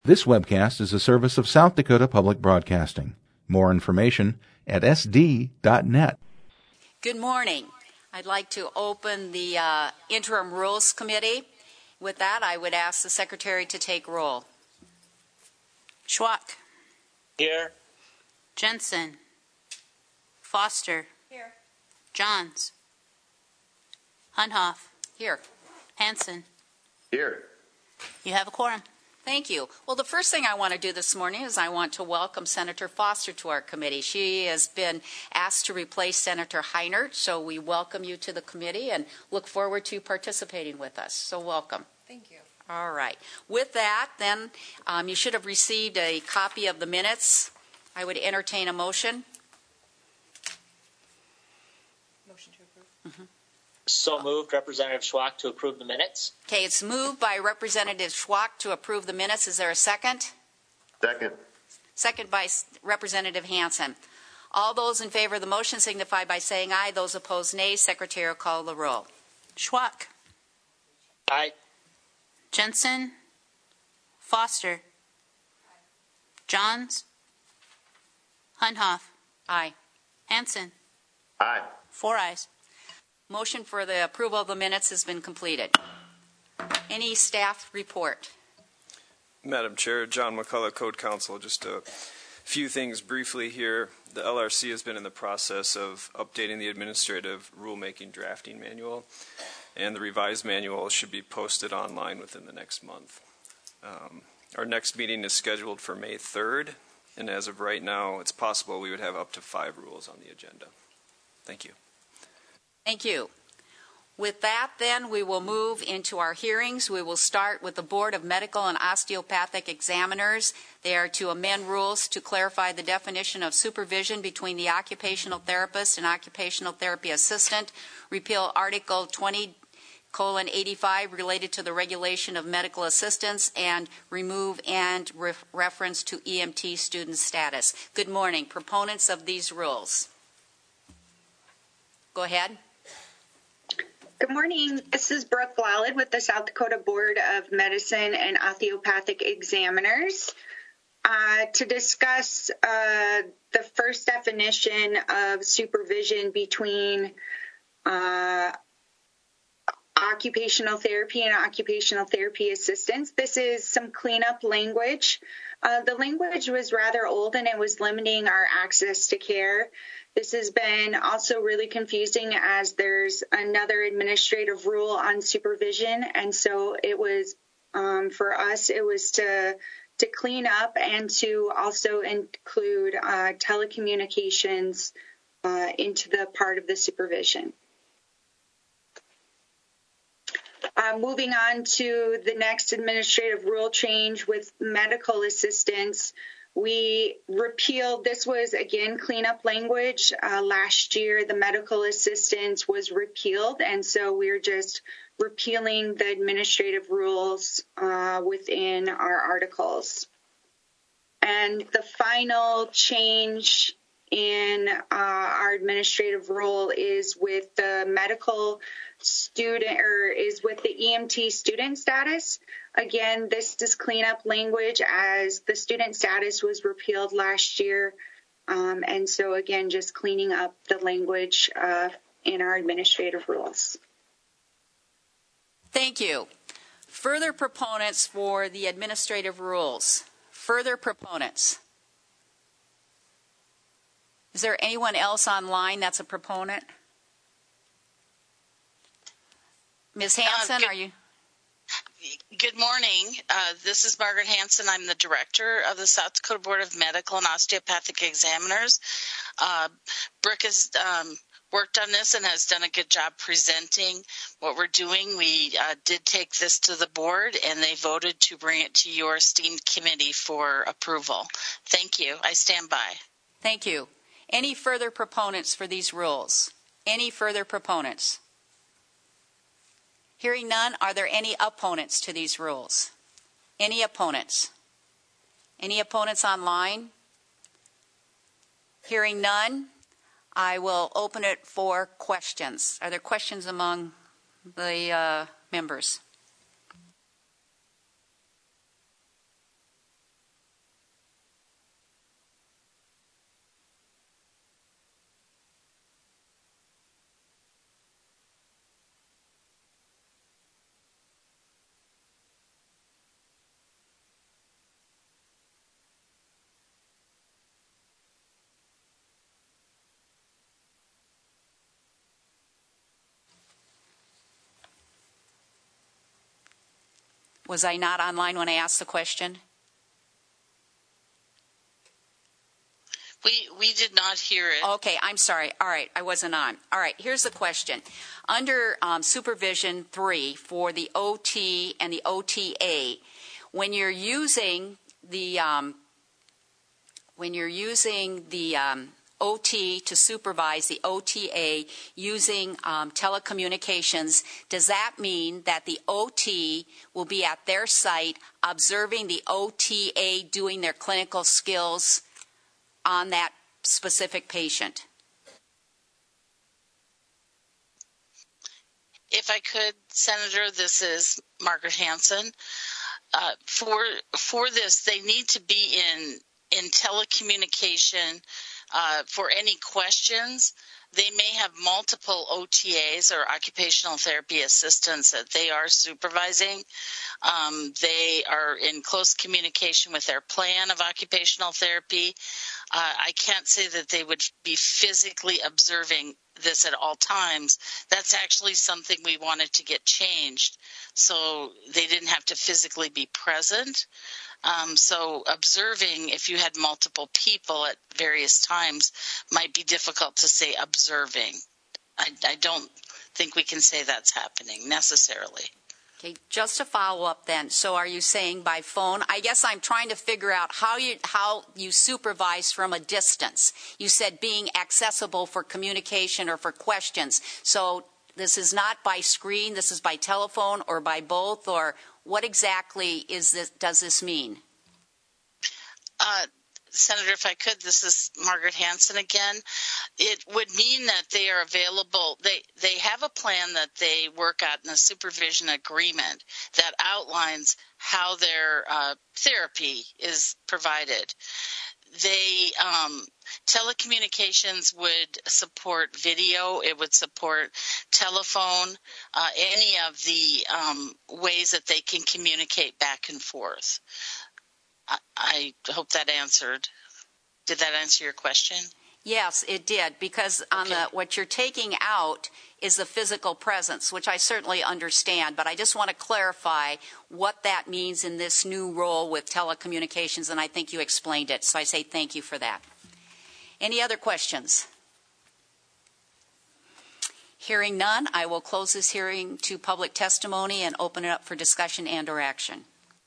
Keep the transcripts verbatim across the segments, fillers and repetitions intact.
This webcast is a service of South Dakota Public Broadcasting. More information at s d dot net. Good morning. I'd like to open the uh, Interim Rules Committee. With that, I would ask the Secretary to take roll. Schwach. Here. Jensen. Foster. Here. Johns. Hunhoff. Here. Hanson. Here. You have a quorum. Thank you. Well, the first thing I want to do this morning is I want to welcome Senator Foster to our committee. She has been asked to replace Senator Heinert, so we welcome you to the committee and look forward to participating with us. So welcome. Thank you. All right. With that, then, um, you should have received a copy of the minutes. I would entertain a motion. Motion to approve. Mm-hmm. So moved, Representative Schwach, to approve the minutes. Okay, it's moved by Representative Schwach to approve the minutes. Is there a second? Second. Second by Representative Hanson. All those in favor of the motion signify by saying aye. Those opposed, nay. Secretary will call the roll. Schwach. Aye. Jensen. Foster. Johns. Hunhoff. Aye. Hanson. Aye. Four ayes. Motion for the approval of the minutes has been completed. Any staff report? Madam Chair, John McCullough, Code Counsel. Just a few things briefly here. The L R C has been in the process of updating the administrative rulemaking drafting manual, and the revised manual should be posted online within the next month. Um, our next meeting is scheduled for May third, and as of right now, it's possible we would have up to five rules on the agenda. Thank you. Thank you. With that, then, we will move into our hearings. We will start with the Board of Medical and Osteopathic Examiners. They are to amend rules to clarify the definition of supervision between the occupational therapist and occupational therapy assistant, repeal Article twenty colon eighty-five related to the regulation of medical assistants, and remove and re- reference to E M T student status. Good morning. Proponents of these rules. Go ahead. Good morning. This is Brooke Wallad with the South Dakota Board of Medicine and Osteopathic Examiners uh, to discuss uh, the first definition of supervision between uh, occupational therapy and occupational therapy assistants. This is some cleanup language. Uh, the language was rather old and it was limiting our access to care. This has been also really confusing as there's another administrative rule on supervision. And so it was, um, for us, it was to to clean up and to also include uh, telecommunications uh, into the part of the supervision. Uh, moving on to the next administrative rule change with medical assistants. We repealed, this was again cleanup language. Uh, last year, the medical assistance was repealed, and so we're just repealing the administrative rules uh, within our articles. And the final change in uh, our administrative rule is with the medical student, or is with the E M T student status. Again, this is cleanup language as the student status was repealed last year. Um, and so, again, just cleaning up the language uh, in our administrative rules. Thank you. Further proponents for the administrative rules. Further proponents. Is there anyone else online that's a proponent? Miz Hanson, uh, good, are you? Good morning. Uh, this is Margaret Hanson. I'm the director of the South Dakota Board of Medical and Osteopathic Examiners. Uh, Brooke has um, worked on this and has done a good job presenting what we're doing. We uh, did take this to the board, and they voted to bring it to your esteemed committee for approval. Thank you. I stand by. Thank you. Any further proponents for these rules? Any further proponents? Hearing none, are there any opponents to these rules? Any opponents? Any opponents online? Hearing none, I will open it for questions. Are there questions among the uh, members? Was I not online when I asked the question? We we did not hear it. Okay, I'm sorry. All right, I wasn't on. All right, here's the question. Under um, Supervision three for the O T and the O T A, when you're using the um, when you're using the um, O T to supervise the O T A using um, telecommunications, does that mean that the O T will be at their site observing the O T A doing their clinical skills on that specific patient? If I could, Senator, this is Margaret Hanson. Uh, for for this, they need to be in in telecommunication uh, for any questions. They may have multiple O T As or occupational therapy assistants that they are supervising. Um, they are in close communication with their plan of occupational therapy. Uh, I can't say that they would be physically observing this at all times. That's actually something we wanted to get changed, so they didn't have to physically be present. Um, so observing, if you had multiple people at various times, might be difficult to say observing. I, I don't think we can say that's happening necessarily. Okay, just to follow up then, so are you saying by phone? I guess I'm trying to figure out how you how you supervise from a distance. You said being accessible for communication or for questions. So this is not by screen, this is by telephone or by both, or what exactly is this, does this mean? Uh, Senator, if I could, this is Margaret Hanson again. It would mean that they are available. They they have a plan that they work out in a supervision agreement that outlines how their uh, therapy is provided. They um, telecommunications would support video. It would support telephone. Uh, any of the um, ways that they can communicate back and forth. I, I hope that answered. Did that answer your question? Yes, it did, because on Okay. the what you're taking out is the physical presence, which I certainly understand, but I just want to clarify what that means in this new role with telecommunications, and I think you explained it, so I say thank you for that. Any other questions? Hearing none, I will close this hearing to public testimony and open it up for discussion and or action.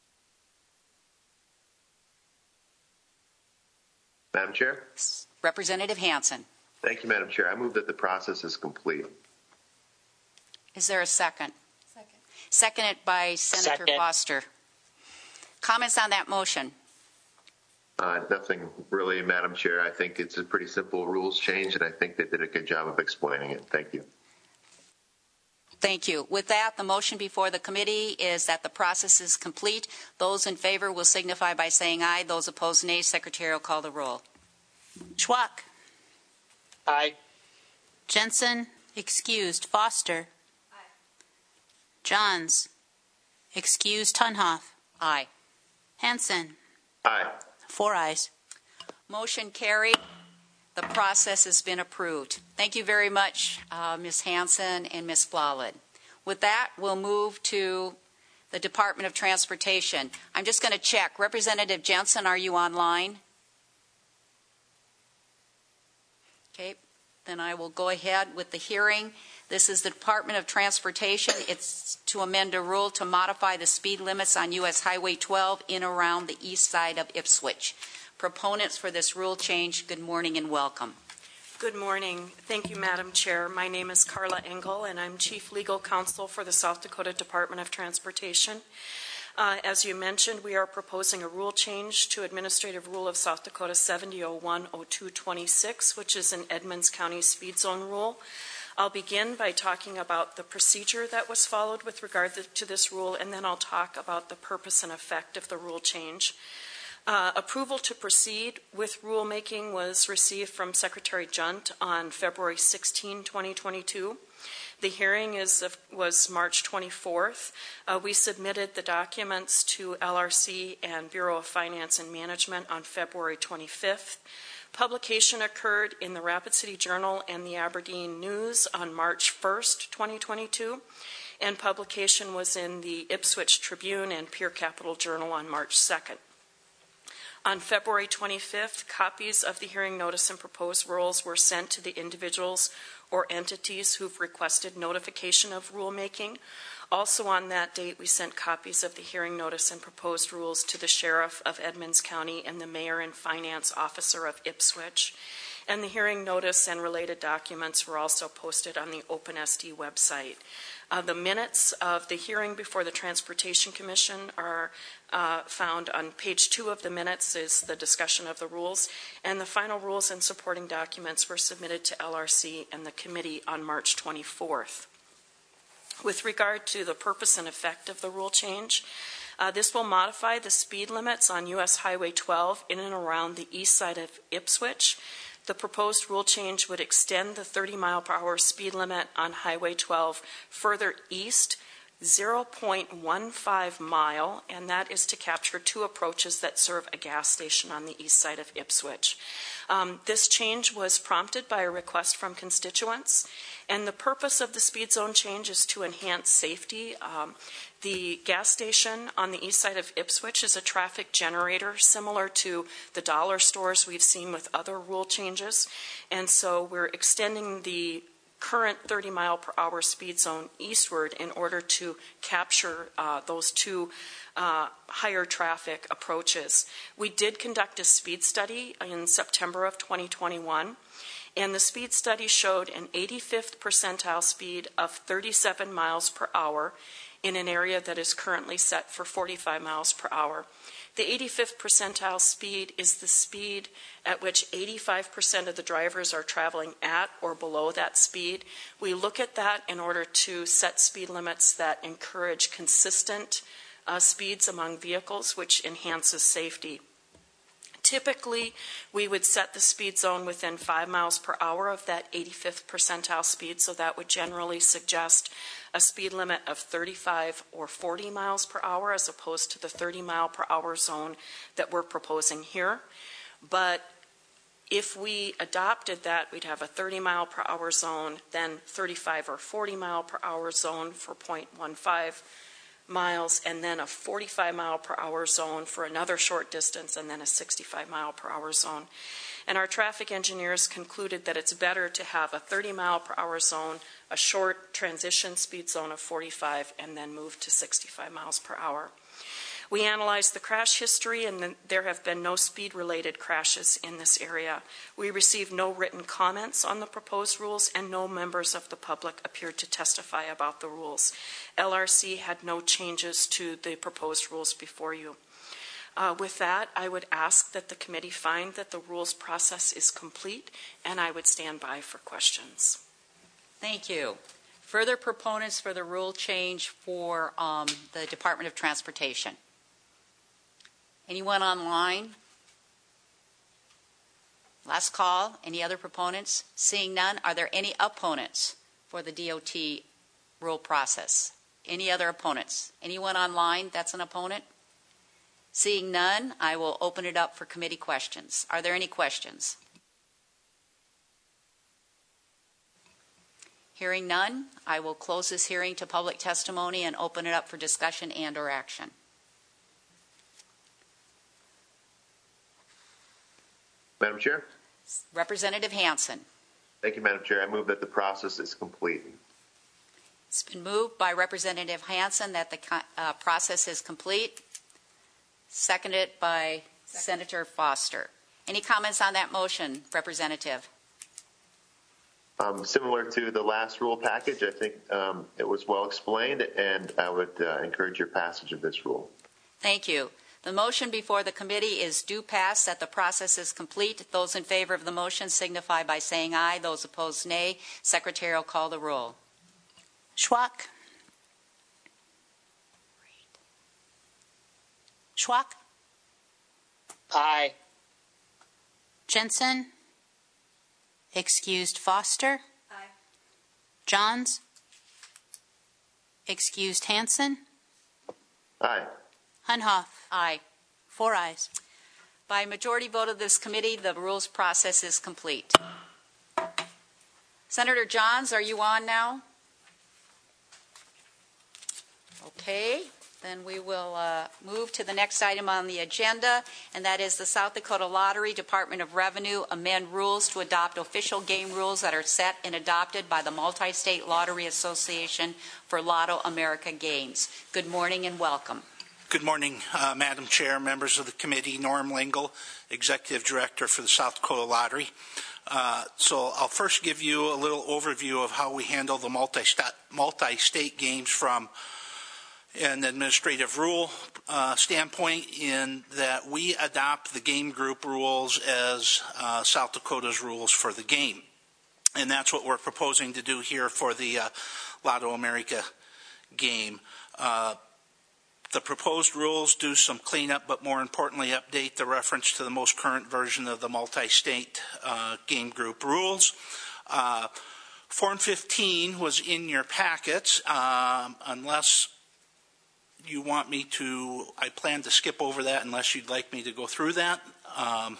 Madam Chair? Representative Hanson. Thank you, Madam Chair. I move that the process is complete. Is there a second? Second. Seconded by Senator Second. Foster. Comments on that motion? Uh, nothing really, Madam Chair. I think it's a pretty simple rules change, and I think they did a good job of explaining it. Thank you. Thank you. With that, the motion before the committee is that the process is complete. Those in favor will signify by saying aye. Those opposed, nay. Secretary will call the roll. Schwak. Aye. Jensen, excused. Foster. Aye. Johns, excused. Tunhoff. Aye. Hanson, Aye. four ayes. Motion carried. The process has been approved. Thank you very much, uh, Miz Hanson and Miz Flawlett. With that, we'll move to the Department of Transportation. I'm just going to check. Representative Jensen, are you online? Okay, then I will go ahead with the hearing. This is the Department of Transportation. It's to amend a rule to modify the speed limits on U S Highway twelve in around the east side of Ipswich. Proponents for this rule change, good morning and welcome. Good morning. Thank you, Madam Chair. My name is Carla Engel, and I'm Chief Legal Counsel for the South Dakota Department of Transportation. Uh, as you mentioned, we are proposing a rule change to Administrative Rule of South Dakota seventy oh one oh two twenty-six, which is an Edmonds County speed zone rule. I'll begin by talking about the procedure that was followed with regard to this rule, and then I'll talk about the purpose and effect of the rule change. Uh, approval to proceed with rulemaking was received from Secretary Junt on February sixteenth, twenty twenty-two. The hearing is was March twenty-fourth. Uh, we submitted the documents to L R C and Bureau of Finance and Management on February twenty-fifth. Publication occurred in the Rapid City Journal and the Aberdeen News on March first, twenty twenty-two. and publication was in the Ipswich Tribune and Peer Capital Journal on March second. On February twenty-fifth, copies of the hearing notice and proposed rules were sent to the individuals or entities who've requested notification of rulemaking. Also on that date, we sent copies of the hearing notice and proposed rules to the Sheriff of Edmonds County and the Mayor and Finance Officer of Ipswich. And the hearing notice and related documents were also posted on the OpenSD website. Uh, the minutes of the hearing before the Transportation Commission are uh, found on page two of the minutes is the discussion of the rules, and the final rules and supporting documents were submitted to L R C and the committee on March twenty-fourth. With regard to the purpose and effect of the rule change, uh, this will modify the speed limits on U S Highway twelve in and around the east side of Ipswich. The proposed rule change would extend the thirty mile per hour speed limit on Highway twelve further east zero point one five mile, and that is to capture two approaches that serve a gas station on the east side of Ipswich. Um, this change was prompted by a request from constituents, and the purpose of the speed zone change is to enhance safety. Um, the gas station on the east side of Ipswich is a traffic generator similar to the dollar stores we've seen with other rule changes, and so we're extending the current thirty mile per hour speed zone eastward in order to capture uh, those two uh, higher traffic approaches. We did conduct a speed study in September of twenty twenty-one, and the speed study showed an eighty-fifth percentile speed of thirty-seven miles per hour in an area that is currently set for forty-five miles per hour. The eighty-fifth percentile speed is the speed at which eighty-five percent of the drivers are traveling at or below that speed. We look at that in order to set speed limits that encourage consistent uh, speeds among vehicles, which enhances safety. Typically, we would set the speed zone within five miles per hour of that eighty-fifth percentile speed, so that would generally suggest a speed limit of thirty-five or forty miles per hour as opposed to the thirty mile per hour zone that we're proposing here. But if we adopted that, we'd have a thirty mile per hour zone, then thirty-five or forty mile per hour zone for zero point one five miles, and then a forty-five mile per hour zone for another short distance, and then a sixty-five mile per hour zone. And our traffic engineers concluded that it's better to have a thirty mile per hour zone, a short transition speed zone of forty-five, and then move to sixty-five miles per hour. We analyzed the crash history, and there have been no speed-related crashes in this area. We received no written comments on the proposed rules, and no members of the public appeared to testify about the rules. L R C had no changes to the proposed rules before you. Uh, with that, I would ask that the committee find that the rules process is complete, and I would stand by for questions. Thank you. Further proponents for the rule change for um, the Department of Transportation? Anyone online? Last call. Any other proponents? Seeing none, are there any opponents for the D O T rule process? Any other opponents? Anyone online that's an opponent? Seeing none, I will open it up for committee questions. Are there any questions? Hearing none, I will close this hearing to public testimony and open it up for discussion and or action. Madam Chair? Representative Hansen. Thank you, Madam Chair. I move that the process is complete. It's been moved by Representative Hansen that the uh, process is complete. Seconded by Second. Senator Foster. Any comments on that motion, Representative? Um, similar to the last rule package, I think um, it was well explained, and I would uh, encourage your passage of this rule. Thank you. The motion before the committee is due pass that the process is complete. Those in favor of the motion signify by saying aye. Those opposed, nay. Secretary will call the roll. Schwach. Schwach. Aye. Jensen. Excused Foster. Aye. Johns. Excused Hansen. Aye. Hunhoff. Aye. Four ayes. By majority vote of this committee, the rules process is complete. Senator Johns, are you on now? Okay, then we will uh, move to the next item on the agenda, and that is the South Dakota Lottery Department of Revenue amend rules to adopt official game rules that are set and adopted by the Multi-State Lottery Association for Lotto America Games. Good morning and welcome. Good morning, uh, Madam Chair, members of the committee. Norm Lingle, Executive Director for the South Dakota Lottery. Uh, so I'll first give you a little overview of how we handle the multi-state, multi-state games from an administrative rule uh, standpoint, in that we adopt the game group rules as uh, South Dakota's rules for the game. And that's what we're proposing to do here for the uh, Lotto America game. Uh, The proposed rules do some cleanup, but more importantly, update the reference to the most current version of the multi-state uh, game group rules. Uh, Form fifteen was in your packets. Um, unless you want me to, I plan to skip over that unless you'd like me to go through that. Um,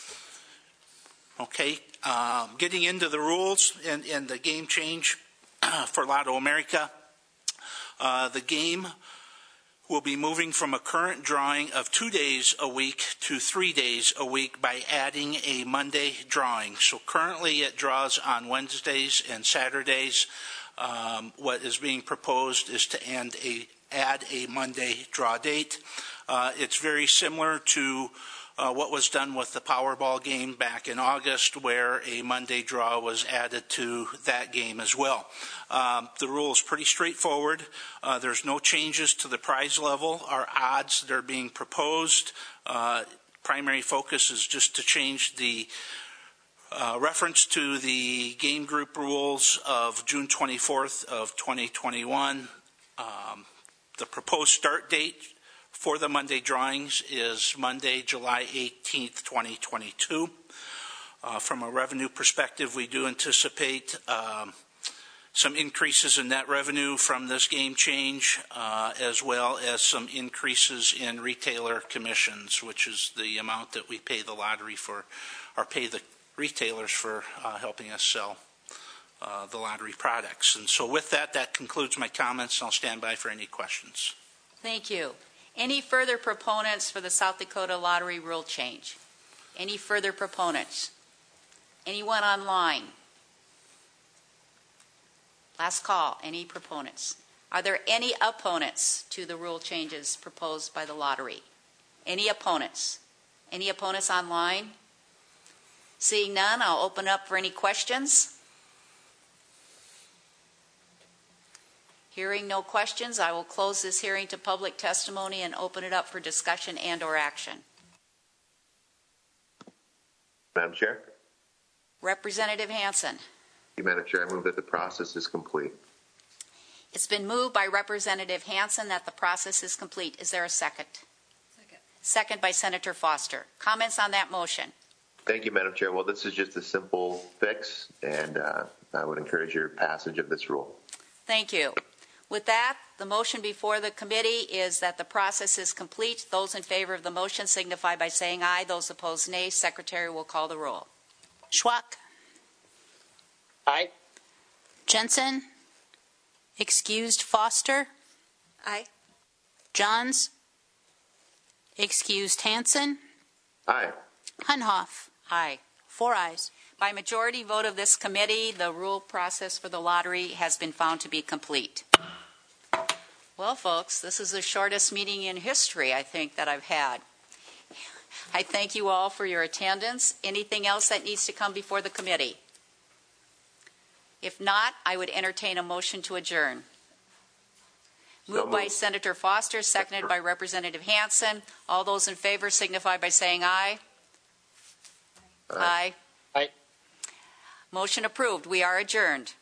okay, um, getting into the rules and, and the game change for Lotto America. Uh, the game will be moving from a current drawing of two days a week to three days a week by adding a Monday drawing. So currently it draws on Wednesdays and Saturdays. Um, what is being proposed is to end a, add a Monday draw date. Uh, it's very similar to uh, what was done with the Powerball game back in August, where a Monday draw was added to that game as well. Um, the rule is pretty straightforward. Uh, there's no changes to the prize level. Our odds that are being proposed, uh, primary focus is just to change the uh, reference to the game group rules of June twenty-fourth of twenty twenty-one. Um, the proposed start date for the Monday drawings is Monday, July eighteenth, twenty twenty-two. Uh, from a revenue perspective, we do anticipate um, some increases in net revenue from this game change, uh, as well as some increases in retailer commissions, which is the amount that we pay the lottery for, or pay the retailers for uh, helping us sell uh, the lottery products. And so with that, that concludes my comments. I'll stand by for any questions. Thank you. Any further proponents for the South Dakota Lottery rule change? Any further proponents? Anyone online? Last call. Any proponents? Are there any opponents to the rule changes proposed by the lottery? Any opponents? Any opponents online? Seeing none, I'll open up for any questions. Hearing no questions, I will close this hearing to public testimony and open it up for discussion and or action. Madam Chair? Representative Hansen. Thank you, Madam Chair. I move that the process is complete. It's been moved by Representative Hansen that the process is complete. Is there a second? Second. Second by Senator Foster. Comments on that motion? Thank you, Madam Chair. Well, this is just a simple fix, and uh, I would encourage your passage of this rule. Thank you. With that, the motion before the committee is that the process is complete. Those in favor of the motion signify by saying aye. Those opposed, nay. Secretary will call the roll. Schwach. Aye. Jensen. Excused Foster. Aye. Johns. Excused Hansen. Aye. Hunhoff. Aye. Four ayes. By majority vote of this committee, the rule process for the lottery has been found to be complete. Well, folks, this is the shortest meeting in history, I think, that I've had. I thank you all for your attendance. Anything else that needs to come before the committee? If not, I would entertain a motion to adjourn. Moved So by moved. Senator Foster, seconded by Representative Hansen. All those in favor signify by saying aye. Aye. Aye. Aye. Motion approved. We are adjourned.